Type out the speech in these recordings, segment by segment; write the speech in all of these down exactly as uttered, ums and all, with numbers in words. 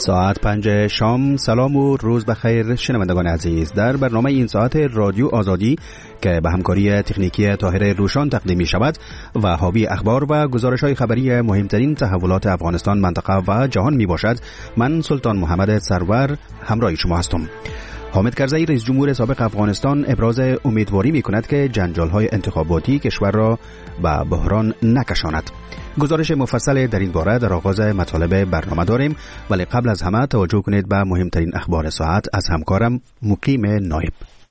ساعت پنج شام. سلام و روز بخیر شنوندگان عزیز. در برنامه این ساعت رادیو آزادی که به همکاری تکنیکی طاهر روشان تقدیم می شود و حاوی اخبار و گزارش های خبری مهمترین تحولات افغانستان، منطقه و جهان می باشد، من سلطان محمد سرور همراه شما هستم. حامد کرزی رئیس جمهور سابق افغانستان ابراز امیدواری می کند که جنجال‌های انتخاباتی کشور را به بحران نکشاند. گزارش مفصل در این باره در آغاز مطالب برنامه داریم، ولی قبل از همه توجه کنید به مهمترین اخبار ساعت از همکارم مقیم نایب.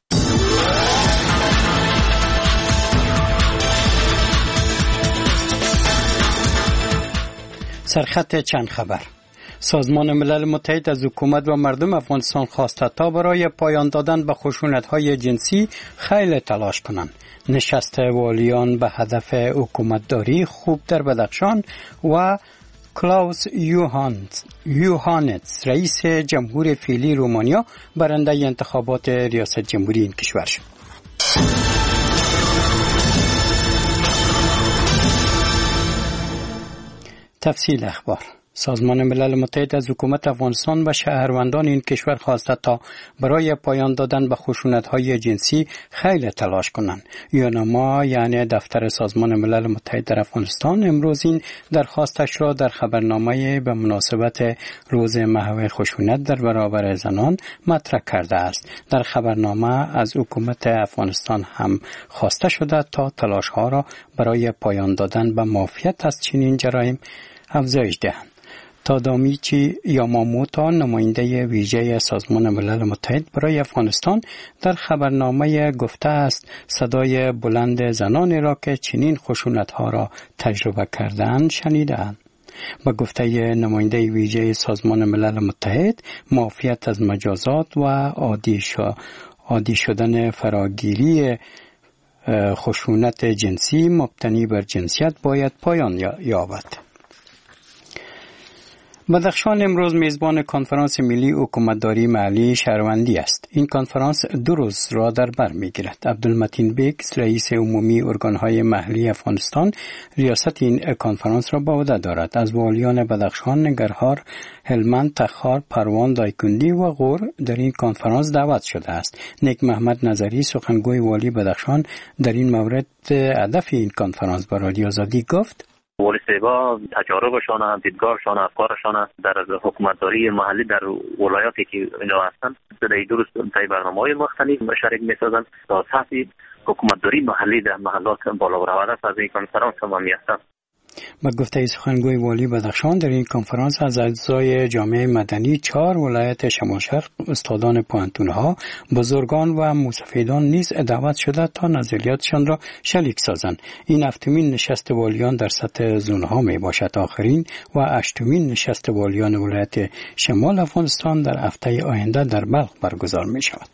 سرخط چند خبر. سازمان ملل متحد از حکومت و مردم افغانستان خواسته تا برای پایان دادن به خشونت‌های جنسی خیلی تلاش کنند. نشست والیان به هدف حکومتداری خوب در بدخشان و کلاوس یوهانتس رئیس جمهور فعلی رومانیا برنده انتخابات ریاست جمهوری این کشور شد. تفصیل اخبار. سازمان ملل متحد از حکومت افغانستان و شهروندان این کشور خواسته تا برای پایان دادن به خشونت‌های جنسی خیلی تلاش کنند. یونما یعنی دفتر سازمان ملل متحد در افغانستان امروز این درخواستش را در خبرنامه به مناسبت روز محو خشونت در برابر زنان مطرح کرده است. در خبرنامه از حکومت افغانستان هم خواسته شده تا تلاش‌ها را برای پایان دادن به معافیت از چنین جرایم افزایش دهند. تادامیچی یاماموتا نماینده ویژه سازمان ملل متحد برای افغانستان در خبرنامه گفته است صدای بلند زنانی را که چنین خشونت‌ها را تجربه کردند شنیدند. با گفته نماینده ویژه سازمان ملل متحد، معافیت از مجازات و عادی شو عادی شدن فراگیری خشونت جنسی مبتنی بر جنسیت باید پایان یابد. بدخشان امروز میزبان کنفرانس ملی حکومتداری محلی شهروندی است. این کنفرانس دو روز را در بر میگیرد. عبدالمتین بیگ رئیس عمومی ارگانهای محلی افغانستان ریاست این کنفرانس را به عهده دارد. از والیان بدخشان، ننگرهار، هلمند، تخار، پروان، دایکندی و غور در این کنفرانس دعوت شده است. نیک محمد نظری سخنگوی والی بدخشان در این مورد هدف این کنفرانس با رادیو آزادی گفت: والی صاحبا تجاربشان، دیدگاهشان، افکارشان در حکومتداری محلی در ولایاتی که اینجا هستند در درست طی برنامه‌های مختلف شریک می‌سازند تا سطح حکومتداری محلی در محلات بالا برآورده از این کنفرانس تمامی هستند. با گفته سخنگوی والی بدخشان در این کنفرانس از اعضای جامعه مدنی چهار ولایت شمال شرق، استادان پوهنتون‌ها، بزرگان و مستفیدان نیز دعوت شده تا نظریاتشان را شریک سازند. این هفتمین نشست والیان در سطح زون‌ها می باشد. آخرین و هشتمین نشست والیان ولایت شمال افغانستان در هفته آینده در بلخ برگزار می شود.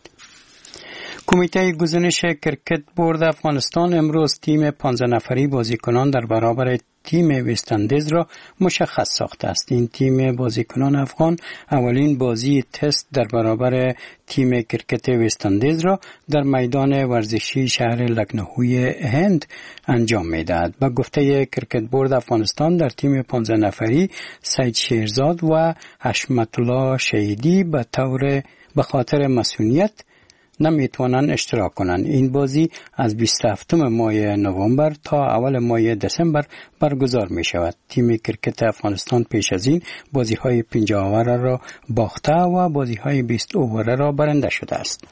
کمیته گزینش کرکت بورد افغانستان امروز تیم پانزده نفری بازیکنان در برابر تیم وست‌اندیز را مشخص ساخته است. این تیم بازیکنان افغان اولین بازی تست در برابر تیم کرکت وست‌اندیز را در میدان ورزشی شهر لکنهوی هند انجام می‌دهد. با گفته کرکت بورد افغانستان در تیم پانزده نفری سید شیرزاد و حشمت الله شهیدی به طور به خاطر مسئولیت نمیتوانند اشتراک کنند. این بازی از بیست و هفتم ماه نوامبر تا اول ماه دسامبر برگزار می شود. تیم کرکت افغانستان پیش از این بازی های پنجاه اووره را باخته و بازی های بیست اووره را برنده شده است.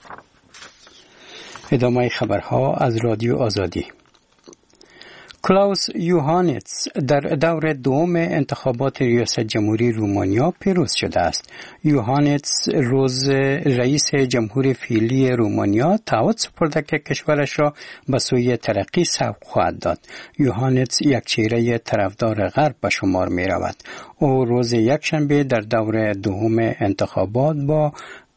ادامه خبرها از رادیو آزادی. کلاوس یوهانتس در دور دوم انتخابات ریاست جمهوری رومانیا پیروز شده است. یوهانتس روز رئیس جمهور فعلی رومانیا تعهد سپرده که کشورش را به سوی ترقی سوق خواهد داد. یوهانتس یک چهره طرفدار غرب به شمار می رود. او روز یکشنبه در دور دوم انتخابات با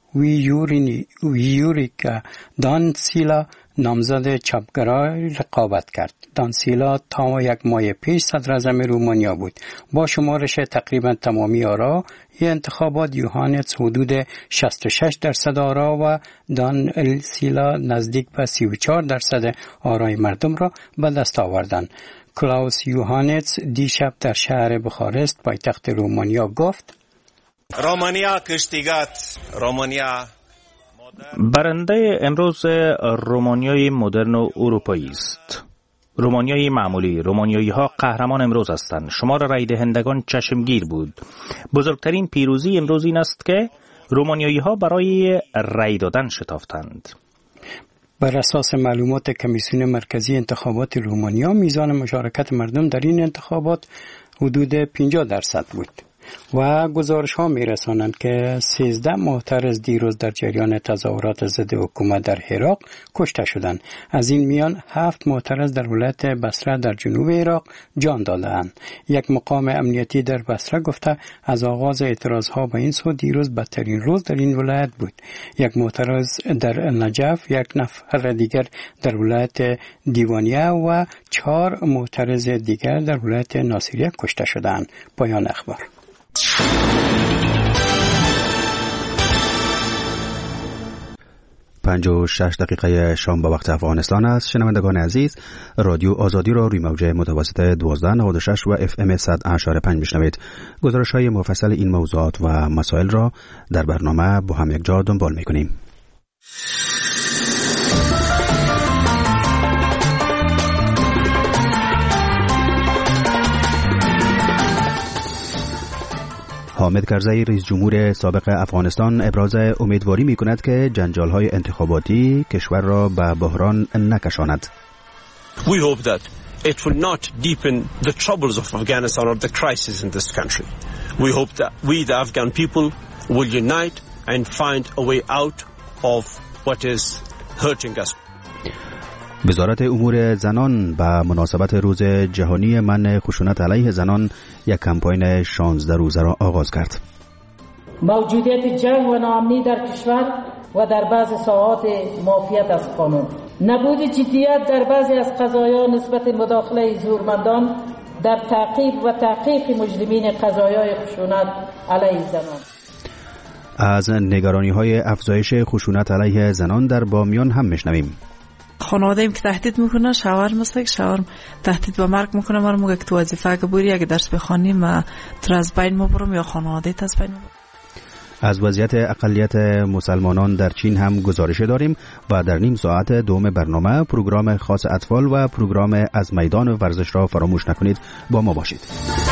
ویوریکا دانسیلا نامزد چپگرای رقابت کرد. دانسیلا تا یک ماه پیش صدر اعظم رومانیا بود. با شمارش تقریبا تمامی آرا این انتخابات یوهانتس حدود شصت و شش درصد آرا و دانسیلا نزدیک به سی و چهار درصد آرای مردم را به دست آوردند. کلاوس یوهانتس دیشب در شهر بخارست پایتخت رومانیا گفت: رومانیا کشتیگات رومانیا برنده امروز رومانیای مدرن و اروپایی است. رومانیای معمولی، رومانیایی ها قهرمان امروز هستند. شمار رای دهندگان چشمگیر بود. بزرگترین پیروزی امروز این است که رومانیایی ها برای رای دادن شتافتند. بر اساس معلومات کمیسیون مرکزی انتخابات رومانیا، میزان مشارکت مردم در این انتخابات حدود پنجاه درصد بود و گزارش ها می رسانند که سیزده معترض دیروز در جریان تظاهرات ضد حکومت در عراق کشته شدند. از این میان هفت معترض در ولایت بصره در جنوب عراق جان دادند. یک مقام امنیتی در بصره گفته از آغاز اعتراض ها به این سو دیروز بدترین روز در این ولایت بود. یک معترض در نجف، یک نفر دیگر در ولایت دیوانیه و چهار معترض دیگر در ولایت ناصریه کشته شدند. پایان اخبار. پنج و شش دقیقه شام به وقت افغانستان است. شنوندگان عزیز، رادیو آزادی را روی موج متوسط دوازده نود و شش و اف ام صد و پنج میشنوید. گزارش های مفصل این موضوعات و مسائل را در برنامه با هم یک جا دنبال میکنیم. حامد کرزی رئیس جمهور سابق افغانستان ابراز امیدواری می کند که جنجال‌های انتخاباتی کشور را به بحران نکشاند. We hope that it will not deepen the troubles of Afghanistan or the crisis in this country. We hope that we the Afghan people will unite and find a way out of what is hurting us. وزارت امور زنان به مناسبت روز جهانی منع خشونت علیه زنان یک کمپاین شانزده روزه را آغاز کرد. موجودیت جنگ و ناامنی در کشور و در بعضی ساحات معافیت از قانون، نبود جدیت در بعضی از قضایا نسبت مداخله زورمندان در تعقیب و تحقیق مجرمین قضایای خشونت علیه زنان. از نگرانی‌های افزایش خشونت علیه زنان در بامیان هم میشنویم. خانواده ایم که تهدید میکنه، شوهر مثل که شوهر تهدید به مرگ میکنه، ما رو میگه که تو وظیفه اگه بری اگه درس بخونی ما تو از بین ما برم یا خانواده تا از بین ما برم. از وضعیت اقلیت مسلمانان در چین هم گزارش داریم و در نیم ساعت دوم برنامه پروگرام خاص اطفال و پروگرام از میدان ورزش را فراموش نکنید. با ما باشید.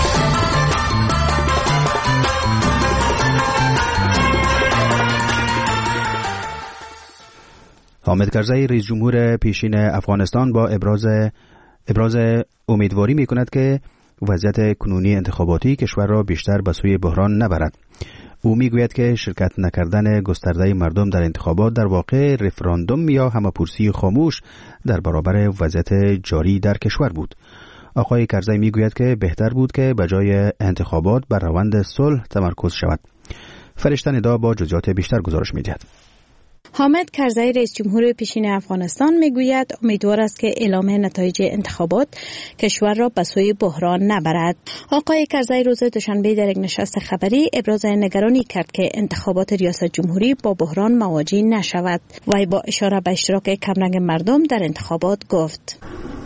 حامد کرزی رئیس جمهور پیشین افغانستان با ابراز ابراز امیدواری می کند که وضعیت کنونی انتخاباتی کشور را بیشتر به سوی بحران نبرد. او می گوید که شرکت نکردن گسترده مردم در انتخابات در واقع رفراندوم یا همه‌پرسی خاموش در برابر وضعیت جاری در کشور بود. آقای کرزی می گوید که بهتر بود که به جای انتخابات بر روند صلح تمرکز شود. فرشته ندا با جزئیات بیشتر گزارش می دهد. حامد کرزی رئیس جمهور پیشین افغانستان میگوید امیدوار است که اعلام نتایج انتخابات کشور را به سوی بحران نبرد. آقای کرزی روز دوشنبه در یک نشست خبری ابراز نگرانی کرد که انتخابات ریاست جمهوری با بحران مواجه نشود. وی با اشاره به اشتراک کمرنگ مردم در انتخابات گفت: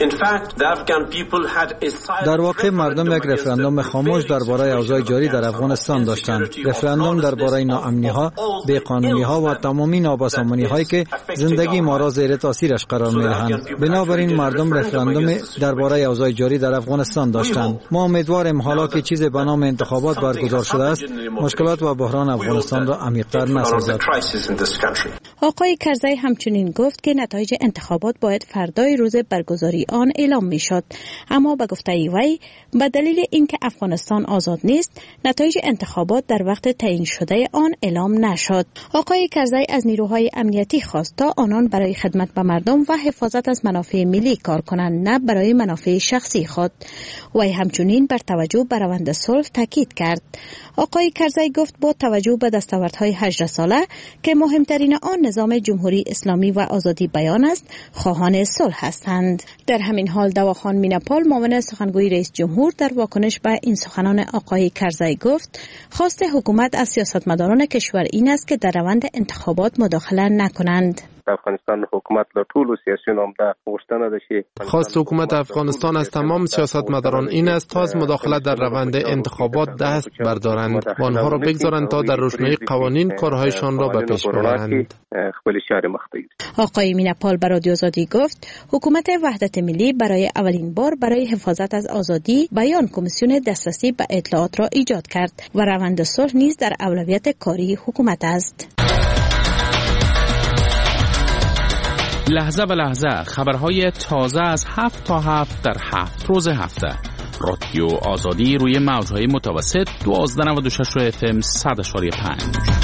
در واقع مردم یک رفراندوم خاموش درباره اوضاع جاری در افغانستان داشتند. رفراندوم درباره ناامنی‌ها، بی‌قانونی‌ها و تمامی نابسامانی‌هایی که زندگی ما را زیر تاثیرش قرار می‌دهند. بنابراین مردم رفراندوم درباره اوضاع جاری در افغانستان داشتند. ما امیدواریم حالا که چیزی به نام انتخابات برگزار شده است، مشکلات و بحران افغانستان را عمیق‌تر نسازد. آقای کرزی همچنین گفت که نتایج انتخابات باید فردای روز برگزاری آن اعلام می شد، اما به گفته وی به دلیل اینکه افغانستان آزاد نیست نتایج انتخابات در وقت تعیین شده آن اعلام نشد. آقای کرزی از نیروهای امنیتی خواست تا آنان برای خدمت به مردم و حفاظت از منافع ملی کار کنند، نه برای منافع شخصی خود. وی همچنین بر توجه به روند صلح تاکید کرد. آقای کرزی گفت با توجه به دستاوردهای هجده ساله که مهمترین آن نظام جمهوری اسلامی و آزادی بیان است، خواهان صلح هستند. در همین حال دواخان میناپال معاون سخنگوی رئیس جمهور در واکنش به این سخنان آقای کرزی گفت خواست حکومت از سیاستمداران کشور این است که در روند انتخابات مداخله نکنند. افغانستان حکومت له ټولو سیاسیونو هم غوښتنه ده چې خواست حکومت افغانستان از تمام سیاستمداران این است تا از مداخلت در روند انتخابات دست بردارند و آنها را بگذارند تا در روشنایی قوانین کارهایشان را به پیش ببرند. آقای مینپال به رادیو آزادی گفت حکومت وحدت ملی برای اولین بار برای حفاظت از آزادی بیان کمیسیون دسترسی به اطلاعات را ایجاد کرد و روند صلح نیز در اولویت کاری حکومت است. لحظه به لحظه خبرهای تازه از هفت تا هفت در هفت روز هفته. رادیو آزادی روی موجهای متوسط دوازده نود و شش اف ام صد اشاری پنج.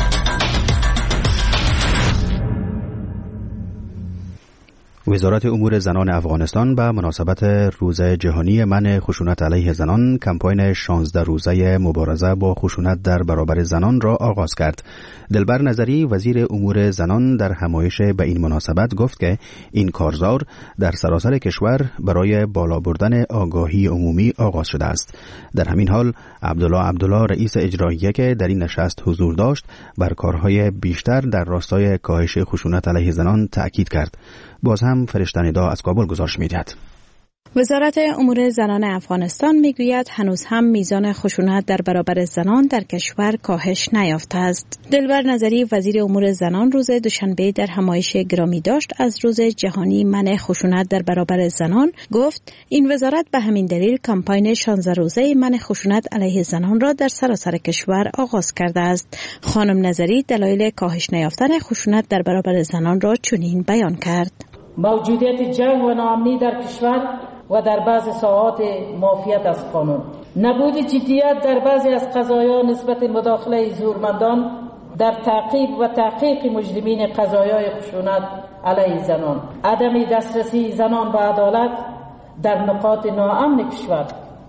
وزارت امور زنان افغانستان به مناسبت روز جهانی منع خشونت علیه زنان کمپاین شانزده روزه مبارزه با خشونت در برابر زنان را آغاز کرد. دلبر نظری وزیر امور زنان در همایش به این مناسبت گفت که این کارزار در سراسر کشور برای بالا بردن آگاهی عمومی آغاز شده است. در همین حال عبدالله عبدالله رئیس اجراییه که در این نشست حضور داشت بر کارهای بیشتر در راستای کاهش خشونت علیه زنان تأکید کرد. باز هم فرشته ندا از کابل گزارش می‌دهد. وزارت امور زنان افغانستان میگوید هنوز هم میزان خشونت در برابر زنان در کشور کاهش نیافته است. دلبر نظری وزیر امور زنان روز دوشنبه در همایش گرامی داشت از روز جهانی منع خشونت در برابر زنان گفت این وزارت به همین دلیل کمپاین شانزده روزه منع خشونت علیه زنان را در سراسر کشور آغاز کرده است. خانم نظری دلایل کاهش نیافتن خشونت در برابر زنان را چنین بیان کرد: موجودیت جنگ و ناامنی در کشور و در بعض ساحات معافیت از قانون، نبود جدیت در بعضی از قضایا نسبت مداخله زورمندان در تعقیب و تحقیق مجرمین قضایای خشونت علیه زنان، عدم دسترسی زنان به عدالت در نقاط ناامن کشور،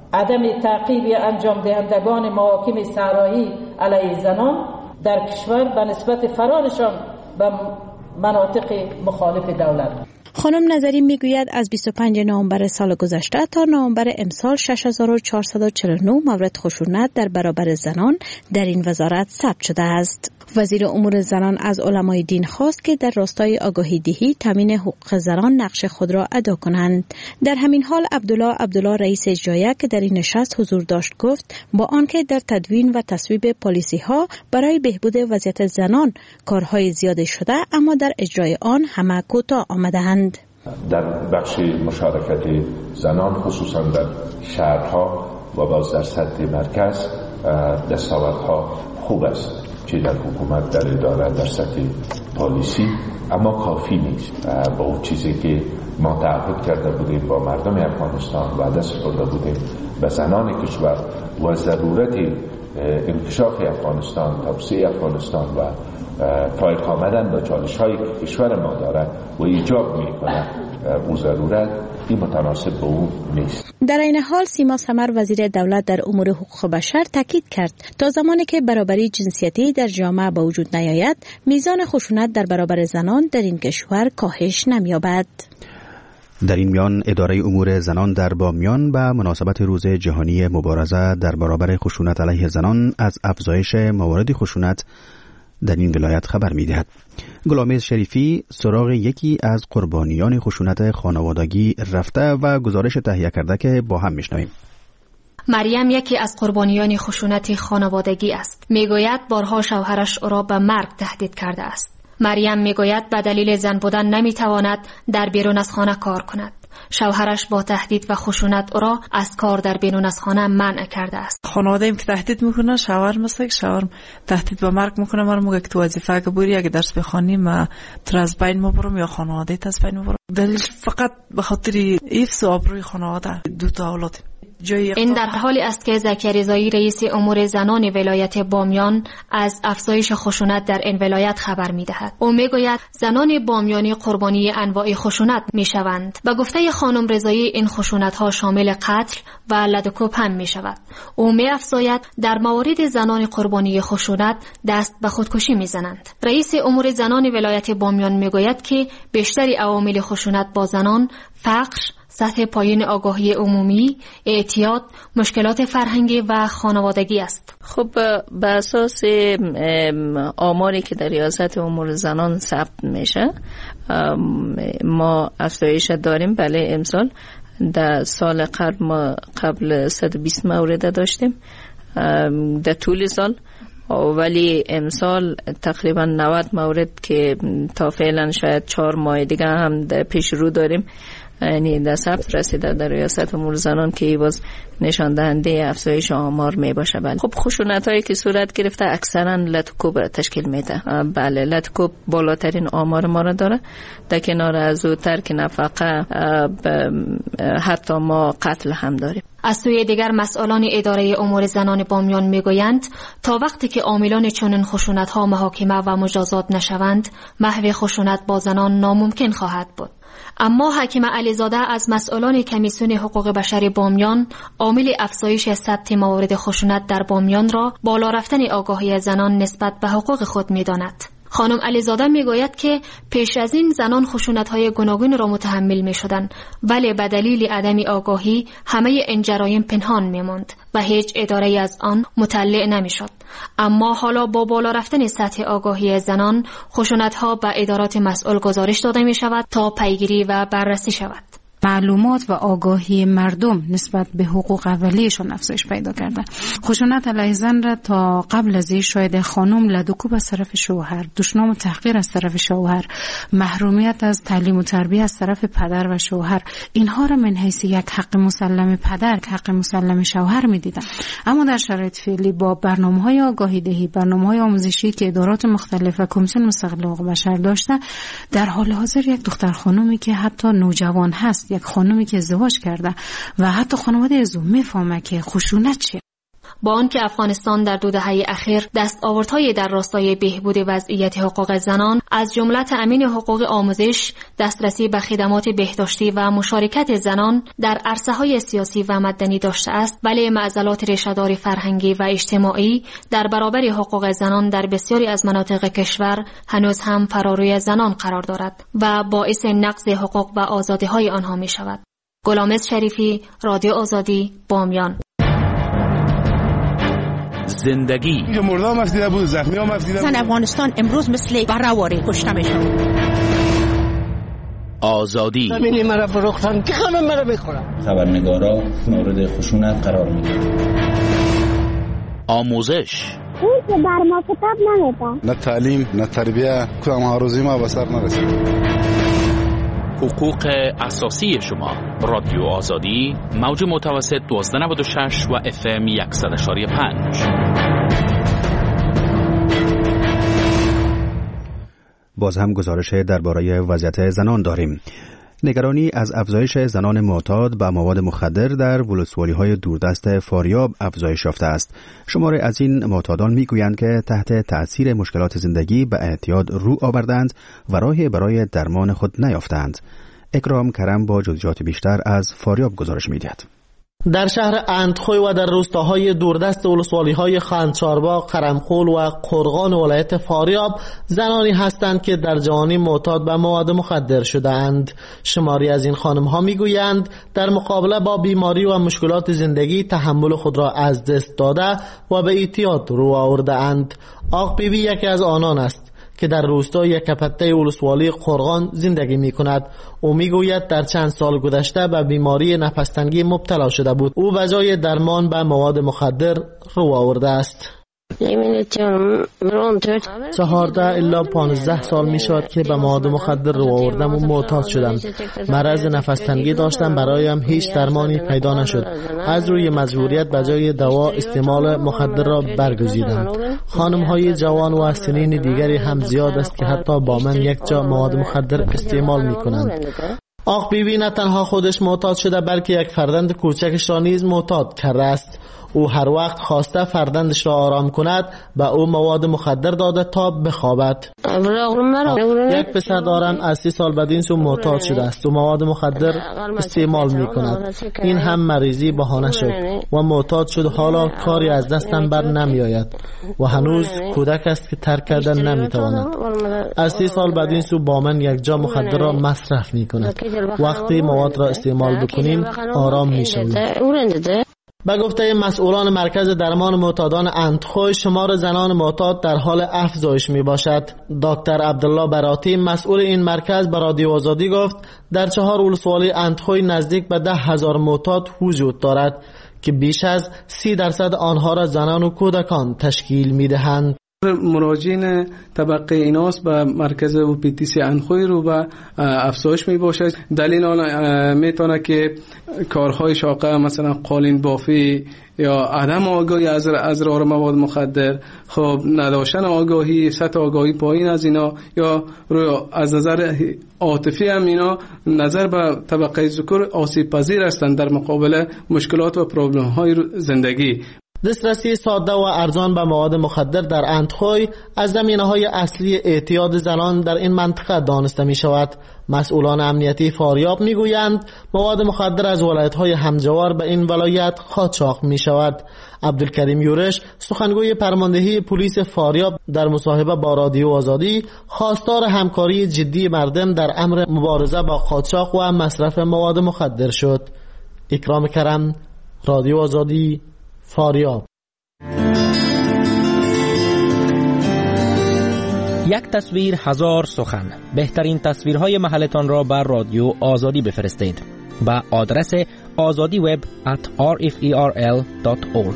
عدم تعقیب انجام دهندگان محاکم صحرایی علیه زنان در کشور به نسبت فرارشان به مناطق مخالف دولت. خانم نظری میگوید از بیست و پنجم نوامبر سال گذشته تا نوامبر امسال شش هزار و چهارصد و چهل و نه مورد خشونت در برابر زنان در این وزارت ثبت شده است. وزیر امور زنان از علمای دین خواست که در راستای آگاهی دهی تامین حقوق زنان نقش خود را ادا کنند. در همین حال عبدالله عبدالله رئیس اجراییه که در این نشست حضور داشت گفت با آنکه در تدوین و تصویب پالیسی ها برای بهبود وضعیت زنان کارهای زیاده شده اما در اجرای آن همه کوتاه آمده‌اند. در بخش مشارکت زنان خصوصا در شهرها و باز در سطح مرکز دستاوردها خوب است، چه در حکومت، در اداره، در سطح پالیسی، اما کافی نیست. با اون چیزی که ما تعهد کرده بودیم با مردم افغانستان و دست سپرده بودیم به زنان کشور و ضرورت انکشاف افغانستان، توسعه افغانستان و فائق آمدن به چالش‌های که کشور ما داره و ایجاب می‌کنه او ضرورت این متناسب با او نیست. در این حال سیما سمر وزیر دولت در امور حقوق بشر تاکید کرد تا زمانی که برابری جنسیتی در جامعه به وجود نیاید میزان خشونت در برابر زنان در این کشور کاهش نمی‌یابد. در این میان اداره امور زنان در بامیان به مناسبت روز جهانی مبارزه در برابر خشونت علیه زنان از افزایش موارد خشونت در این ولایت خبر می‌دهد. گلامیز شریفی سراغ یکی از قربانیان خشونت خانوادگی رفته و گزارش تهیه کرده که با هم میشنویم. مریم یکی از قربانیان خشونت خانوادگی است. میگوید بارها شوهرش او را به مرگ تهدید کرده است. مریم میگوید به دلیل زن بودن نمیتواند در بیرون از خانه کار کند. شوهرش با تهدید و خشونت او را از کار در بیرون از خانه منع کرده است. خانواده‌ایم که تهدید میکنه، شوهر مثلا شوهر تهدید به مرگ میکنه، ما میگه که تو وظیفه اگه بری اگه درس بخونی ما تو از بین مبرم یا خانواده از بین مبرم. دلیل فقط به خاطر حفظ آبروی خانواده دو تا اولاد. این در حالی است که زکیه رضایی رئیس امور زنان ولایت بامیان از افزایش خشونت در این ولایت خبر می‌دهد. او می‌گوید زنان بامیانی قربانی انواع خشونت می‌شوند. به گفته خانم رضایی این خشونت‌ها شامل قتل و لدوکوب هم می‌شود. او می‌افزاید در موارد زنان قربانی خشونت دست به خودکشی می‌زنند. رئیس امور زنان ولایت بامیان می‌گوید که بیشتر عوامل خشونت با زنان فقر، سطح پایین آگاهی عمومی، اعتیاد، مشکلات فرهنگی و خانوادگی است. خب به اساس آماری که در ریاست امور زنان ثبت میشه ما افزایش داریم. بله امسال در سال قبل ما قبل صد و بیست مورد داشتیم در طول سال، ولی امسال تقریبا نود مورد که تا فعلا شاید چهار ماه دیگه هم در پیش رو داریم، یعنی در ثبت رسیده در ریاست امور زنان که باز نشان دهنده افزایش آمار می باشه. بله خب خشونت هایی که صورت گرفته اکثرا لطکوب تشکیل میده. بله لطکوب بالاترین آمار ما را داره، در کنار از او ترک نفقه حتی ما قتل هم داریم. از سوی دیگر مسئولان اداره امور زنان بامیان میگویند تا وقتی که عاملان چنین خشونت ها محاکمه و مجازات نشوند محو خشونت با زنان ناممکن خواهد بود. اما حکیم علیزاده از مسئولان کمیسیون حقوق بشر بامیان عامل افزایش ثبت موارد خشونت در بامیان را بالا رفتن آگاهی زنان نسبت به حقوق خود می‌داند. خانم علیزاده میگوید که پیش از این زنان خشونت‌های گوناگون را متحمل می‌شدند، ولی به دلیل عدم آگاهی همه این جرایم پنهان می‌ماند و هیچ اداره‌ای از آن مطلع نمی‌شد. اما حالا با بالا رفتن سطح آگاهی زنان خشونت‌ها به ادارات مسئول گزارش داده می‌شود تا پیگیری و بررسی شود. معلومات و آگاهی مردم نسبت به حقوق اولیه‌شان افزایش پیدا کرده. خشونت علیه زن را تا قبل از این شاید خانم لدوکوب از طرف شوهر، دشنام و تحقیر از طرف شوهر، محرومیت از تعلیم و تربیت از طرف پدر و شوهر، اینها را من حیث یک حق مسلم پدر که حق مسلم شوهر می‌دیدند. اما در شرایط فعلی با برنامه‌های آگاهی دهی، برنامه‌های آموزشی که ادارات مختلف و کمیسیون مستقل حقوق بشر داشته، در حال حاضر یک دختر خانومی که حتی نوجوان هست، یک خانومی که ازدواج کرده و حتی خانواده از او میفهمه که خشونت چیه. با آنکه افغانستان در دو دهه اخیر دستاوردهای در راستای بهبود وضعیت حقوق زنان از جمله تأمین حقوق آموزش، دسترسی به خدمات بهداشتی و مشارکت زنان در عرصه‌های سیاسی و مدنی داشته است، ولی معضلات ریشه‌دار فرهنگی و اجتماعی در برابر حقوق زنان در بسیاری از مناطق کشور هنوز هم فراروی زنان قرار دارد و باعث نقض حقوق و آزادی‌های آنها می‌شود. غلامرضا شریفی، رادیو آزادی، بامیان. زندگی مرده هم افدیده بود، زخمی هم افدیده بود. زن افغانستان امروز مثل برآوری کشته میشه. آزادی زمینی مرا فروختن که خانم مرا بخورم. خبرنگارا مورد خشونت قرار میگیرن. آموزش اون که بر ما کتاب نمیده. نه تعلیم نه تربیه، کدام آرزوی ما به سر نرسید. حقوق اساسی شما. رادیو آزادی، موج متوسط دوازده نود و شش و اف ام صد و پنج. باز هم گزارش درباره وضعیت زنان داریم. نگرانی از افزایش زنان معتاد به مواد مخدر در ولسوالی‌های دوردست فاریاب افزایش یافته است. شماری از این معتادان میگویند که تحت تأثیر مشکلات زندگی به اعتیاد رو آوردند و راهی برای درمان خود نیافتند. اکرام کرم با جزئیات بیشتر از فاریاب گزارش می‌دهد. در شهر اندخوی و در روستاهای دوردست ولسوالی‌های خانچارباغ، قرمخول و قرغان ولایت فاریاب زنانی هستند که در جوانی معتاد به مواد مخدر شده‌اند. شماری از این خانم‌ها می‌گویند در مقابله با بیماری و مشکلات زندگی تحمل خود را از دست داده و به اعتیاد رو آورده‌اند. آق بیبی یکی از آنان است که در روستای کپته ولسوالی قرغان زندگی می کند. او می گوید در چند سال گذشته به بیماری نفس‌تنگی مبتلا شده بود. او به جای درمان به مواد مخدر رو آورده است. چهارده الا پانزده سال می شود که به مواد مخدر رو آوردم و معتاد شدم. مرض نفس‌تنگی داشتم، برایم هیچ درمانی پیدا نشد. از روی مجبوریت به جای دوا استعمال مخدر را برگزیدم. خانم های جوان و سنین دیگری هم زیاد است که حتی با من یک جا مواد مخدر استعمال می کنند. آق بیبی نه تنها خودش معتاد شده بلکه یک فرزند کوچکش را نیز معتاد کرده است. او هر وقت خواسته فرزندش را آرام کند به او مواد مخدر داده تا بخوابد. یک پسر دارم از سی سال بدین سو معتاد شده است و مواد مخدر استعمال می کند. این هم مریضی بهانه شد و معتاد شد. حالا کاری از دستم بر نمی آید و هنوز کودک است که ترک کردن نمی تواند. از سی سال بدین سو با من یک جا مخدر را مصرف می کند. وقتی مواد را استعمال بکنیم آرام می شویم. به گفته مسئولان مرکز درمان معتادان اندخوی، شمار زنان معتاد در حال افزایش می باشد. دکتر عبدالله براتی مسئول این مرکز به رادیو آزادی گفت در چهار ولسوالی اندخوی نزدیک به ده هزار معتاد وجود دارد که بیش از سی درصد آنها را زنان و کودکان تشکیل می دهند. مراجعین طبقه ایناس به مرکز او پی تی سی اندخوی رو به افزایش می باشد. دلیل آن میتونه که کارهای شاقه مثلا قالین بافی یا عدم آگاهی از اضرار مواد مخدر، خب نداشتن آگاهی، سطح آگاهی پایین از اینا، یا روی از نظر عاطفی هم اینا نظر به طبقه ذکور آسیب پذیر هستند در مقابل مشکلات و پرابلم های زندگی. دسترسی ساده و ارزان به مواد مخدر در اندخوی از زمینه‌های اصلی اعتیاد زنان در این منطقه دانسته می شود. مسئولان امنیتی فاریاب می گویند مواد مخدر از ولایت‌های همجوار به این ولایت قاچاق می شود. عبدالکریم یورش سخنگوی فرماندهی پلیس فاریاب در مصاحبه با رادیو آزادی خواستار همکاری جدی مردم در امر مبارزه با قاچاق و مصرف مواد مخدر شد. اکرام کرم، رادیو آزادی، فاریاب. یک تصویر هزار سخن. بهترین تصویرهای محلتان را بر رادیو آزادی بفرستید با آدرس azadi web at r f e r l dot org.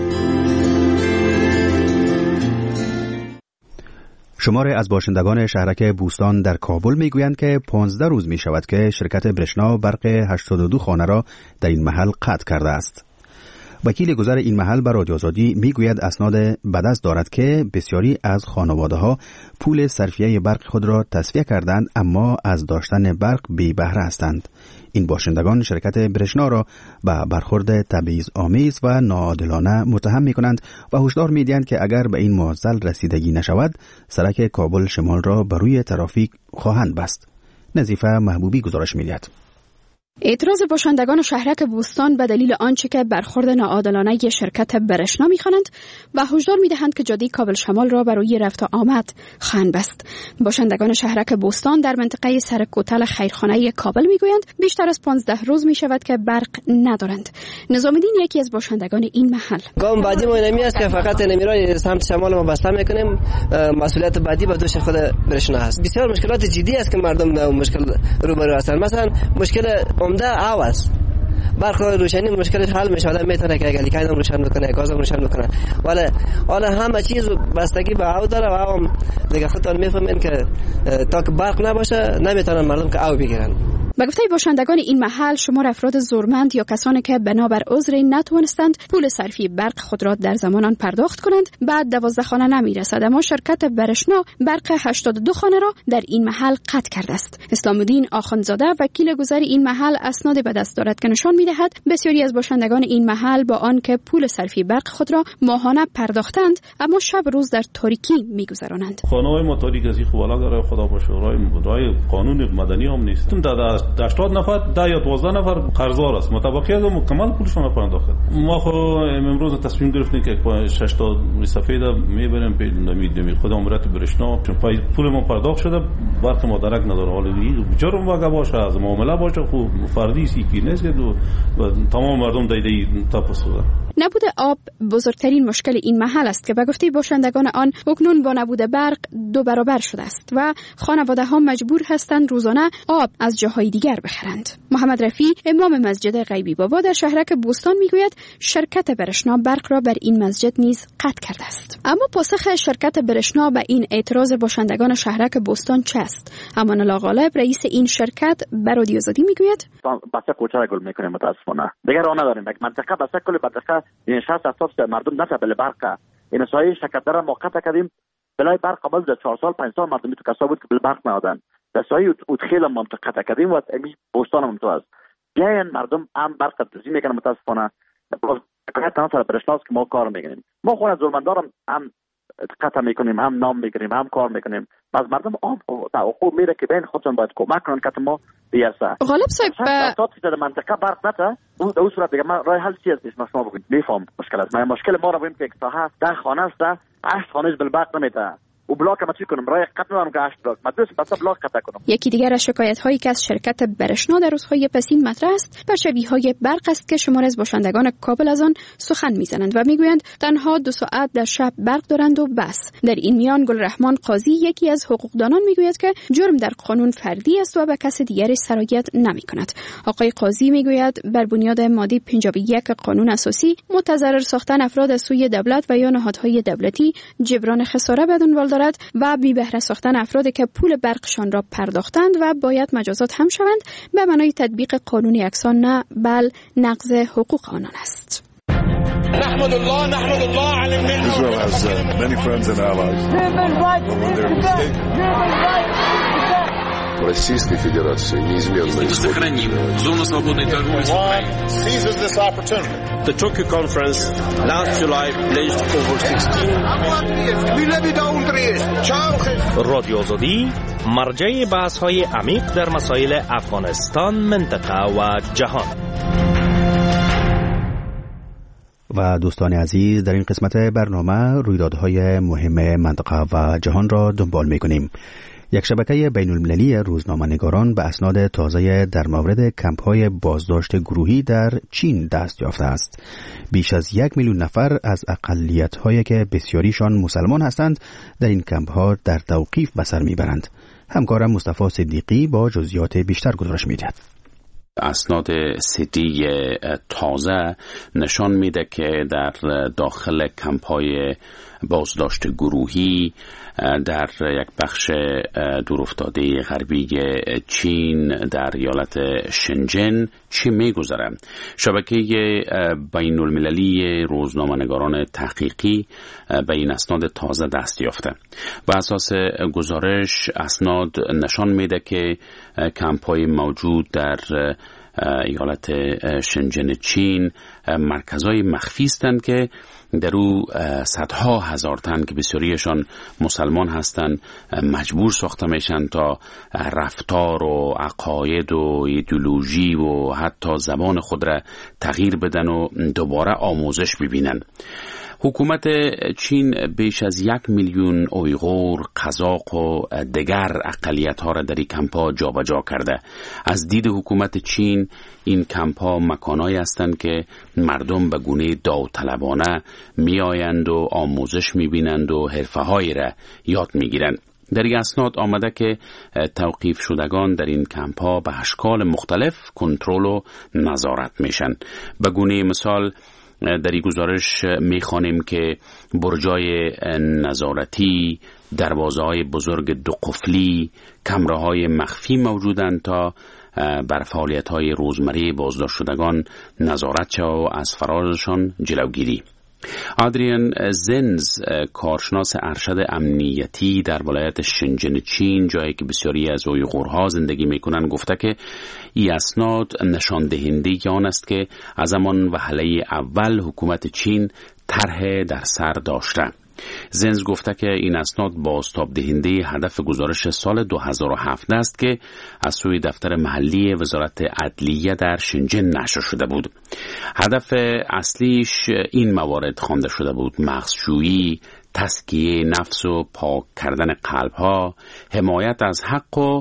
شماری از باشندگان شهرک بوستان در کابل میگویند که پانزده روز می شود که شرکت برشنا برق هشتاد و دو خانه را در این محل قطع کرده است. وکیل گذر این محل به رادیو آزادی میگوید اسناد بدست دارد که بسیاری از خانواده ها پول صرفیه برق خود را تصفیه کردند اما از داشتن برق بی بهره هستند. این باشندگان شرکت برشنا را به برخورد تبعیض آمیز و ناعادلانه متهم می کنند و هشدار می دهند که اگر به این معضل رسیدگی نشود سرک کابل شمال را بر روی ترافیک خواهند بست. نظیفه محبوبی گزارش می دهد. اعتراض باشندگان شهرک بوستان به دلیل آنچه که برخورد ناعادلانه شرکت برشنا می‌خوانند و هشدار می‌دهند که جاده کابل شمال را برای رفت و آمد خواهند بست. باشندگان شهرک بوستان در منطقه سرکوتل خیرخانه کابل می‌گویند بیشتر از پانزده روز می‌شود که برق ندارند. نظام‌الدین یکی از باشندگان این محل: گام بعدی ما نمی است که فقط نمیرای سمت شمال ما بسته می‌کنیم، مسئولیت بعدی به دوش خود برشنا است. بسیار مشکلات جدی است که مردم با مشکل روبرو هستند. مثلا مشکل عمده آواز برق روشنی مشکلش حل میشه. آدم میتونه که اگر کاین روشن بکنه، گاز روشن بکنه، ولی حالا همه چیز بستگی به آب داره و هم دیگه خودتون میفهمین که تا که برق نباشه نمیتونن مردم که آب بگیرن. به گفته باشندگان این محل شمار افراد زورمند یا کسانی که بنابر عذری نتوانستند پول صرفی برق خود را در زمان آن پرداخت کنند بعد دوازده خانه نمیرسد، اما شرکت برشنا برق هشتاد و دو خانه را در این محل قطع کرده است. اسلام الدین آخوندزاده وکیل گذر این محل اسناد به دست دارد که نشان می‌دهد بسیاری از باشندگان این محل با آنکه پول صرفی برق خود را ماهانه پرداختند اما شب روز در تاریکی می‌گذرانند. خانه‌های ما تاریک از خوالا داره، خدا باشه رای رای قانون مدنی هم نیست. هشتاد نفر ده یا دوازده نفر قرضدار است، متبقی از مکمل پولشون پرداخت. ما خو امروز تصمیم گرفتیم که شش تا سفید میبریم به نمیدونم خود امارات برشنا، چون پول ما پرداخت شده برق ما درک نداره. حالا جرم واقع باشه از معامله باشه خوب فردی سی کی نیست که تمام مردم دیده تپس داره. نبود آب بزرگترین مشکل این محل است که به گفته باشندگان آن اکنون با نبود برق دو برابر شده است و خانواده ها مجبور هستند روزانه آب از جاهای دیگر بخرند. محمد رفیع امام مسجد غیبی بابا در شهرک بوستان میگوید شرکت برشنا برق را بر این مسجد نیز قطع کرده است. اما پاسخ شرکت برشنا به این اعتراض باشندگان شهرک بوستان چه است؟ امان الله غالب رئیس این شرکت به رادیو آزادی میگوید بسته کوچه را گل میکنیم متاسفانه دیگر راه نداریم. یک منطقه بسته کل منطقه این شصت هفتاد مردم نسبت به برق این سایه شرکت را موقت کردیم بلای برق قبل در چهار سال پنج سال مردم تو کسا بود که بل برق ندادن در سایه ادخیل منطقه کردیم و امی بوستان هم تو است بیاین مردم هم برق تزیین میکنن متاسفانه حکایت سر برشناس که ما کار میکنیم. ما خود از ظلمندارم هم قطع میکنیم، هم نام میگیریم، هم کار میکنیم. از مردم عام توقع میره که بین خودشون باید کمک کنن که ما بیاسه. غالب صاحب تا در منطقه برق نته اون در صورت دیگه من راه حل چی است نیست شما بگید میفهم مشکل است. ما مشکل ما رو ببین که تا ده خانه است، هشت خانه بالبرق نمیته. و بلاک ما چی کنم؟ راه قطع نمیدونم که هشت بلاک ما دوست بس بلاک قطع کنم. یکی دیگر از شکایت هایی که از شرکت برشنا در روزهای پسین مطرح است بچوی های برق است که شمار از باشندگان کابل از آن سخن میزنند و میگویند تنها دو ساعت در شب برق دارند و بس. در این میان گلرحمان قاضی یکی از حقوقدانان میگوید که جرم در قانون فردی است و به کس دیگری سرایت نمیکند. آقای قاضی میگوید بر بنیاد ماده پنجاه و یک قانون اساسی متضرر ساختن افراد از سوی دولت و یا نهادهای دولتی جبران خساره به دنبال دارد و بی بهره ساختن افرادی که پول برقشان را پرداختند و باید مجازات هم شوند به معنای تطبیق قانون یکسان نه بل نقض حقوق آنان است. نحمد الله نحمد الله على المنه. Israel has uh, many friends and allies. Российской Федерации неизменно сохраним зону свободной торговли с Украиной. Seizes this opportunity. The Tokyo conference last July pledged over sixteen. رادیو آزادی مرجع بحث‌های عمیق در مسائل افغانستان، منطقه و جهان. و دوستان عزیز، در این قسمت برنامه رویدادهای مهم منطقه و جهان را دنبال می‌کنیم. یک شبکه بین المللی روزنامه‌نگاران به اسناد تازه در مورد کمپ‌های بازداشت گروهی در چین دست یافته است. بیش از یک میلیون نفر از اقلیت‌هایی که بسیاریشان مسلمان هستند در این کمپ‌ها در توقیف به سر می‌برند. همکارم مصطفی صدیقی با جزئیات بیشتر گزارش می‌دهد. اسناد سیتی تازه نشان میده که در داخل کمپ‌های بازداشت گروهی در یک بخش دورافتاده غربی چین در ایالت شنجن چی میگذره. شبکه بین المللی روزنامه‌نگاران تحقیقی به این اسناد تازه دست یافته. بر اساس گزارش اسناد نشان میده که کمپ‌های موجود در ایالت شنجن چین مرکزهای مخفی هستند که در او صدها هزار تن که بسیاریشان مسلمان هستند مجبور ساخته میشن تا رفتار و عقاید و ایدئولوژی و حتی زبان خود را تغییر بدن و دوباره آموزش ببینن. حکومت چین بیش از یک میلیون اویغور، قزاق و دیگر اقلیت‌ها را در این کمپ‌ها جابجا کرده. از دید حکومت چین این کمپ‌ها مکان‌هایی هستند که مردم به گونه داوطلبانه می‌آیند و آموزش می‌بینند و حرفه‌هایی را یاد می‌گیرند. در این اسناد آمده که توقیف شدگان در این کمپ‌ها به اشکال مختلف کنترل و نظارت میشن. به گونه مثال در این گزارش میخوانیم که برجای نظارتی، دروازه‌های بزرگ دو قفلی، کمره‌های مخفی موجودند تا بر فعالیت‌های روزمره بازداشت شدگان نظارت شود و از فرارشان جلوگیری. آدریان زنز، کارشناس ارشد امنیتی در ولایت شنجن چین، جایی که بسیاری از اویغورها زندگی میکنند، گفته که این اسناد نشان دهنده آن است که از همان وهله اول حکومت چین طرح در سر داشته. زنز گفته که این اسناد بازتاب دهنده هدف گزارش سال دو هزار و هفت است که از سوی دفتر محلی وزارت عدلیه در شنجن نشر شده بود. هدف اصلیش این موارد خوانده شده بود: مغزشویی، تزکیه نفس و پاک کردن قلب‌ها، حمایت از حق و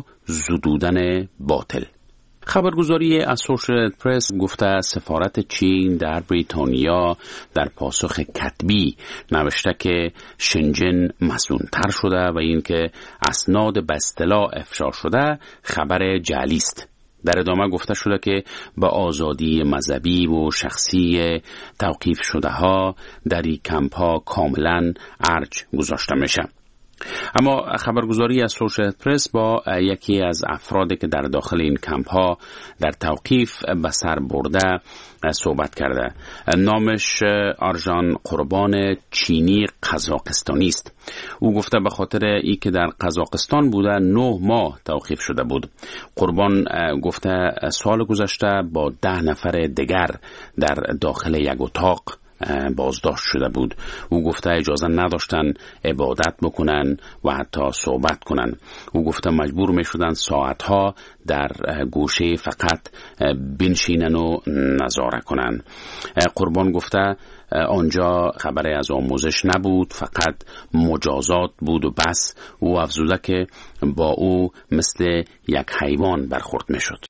زدودن باطل. خبرگزاری اسوشییتد پرس گفته سفارت چین در بریتانیا در پاسخ کتبی نوشته که شنجن مسئول‌تر شده و اینکه اسناد به اصطلاح افشا شده خبر جعلی است. در ادامه گفته شده که به آزادی مذهبی و شخصی توقیف شده ها در این کمپ ها کاملا ارج گذاشته میشه. اما خبرگزاری اسوشییتد پرس با یکی از افرادی که در داخل این کمپ ها در توقیف به سر برده صحبت کرده. نامش آرژان قربان چینی قزاقستانی است. او گفته به خاطر ای که در قزاقستان بوده نه ماه توقیف شده بود. قربان گفته سال گذشته با ده نفر دیگر در داخل یک اتاق بازداشت شده بود. او گفته اجازه نداشتن عبادت بکنن و حتی صحبت کنن. او گفته مجبور می شدن ساعتها در گوشه فقط بنشینن و نظاره کنن. قربان گفته آنجا خبری از آموزش نبود، فقط مجازات بود و بس. او افزوده که با او مثل یک حیوان برخورد می شد.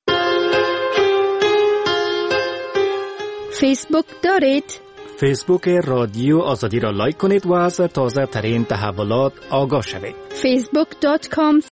فیسبوک دارید؟ فیسبوک رادیو آزادی را لایک کنید و از تازه ترین تحولات آگاه شوید. فیسبوک دات کام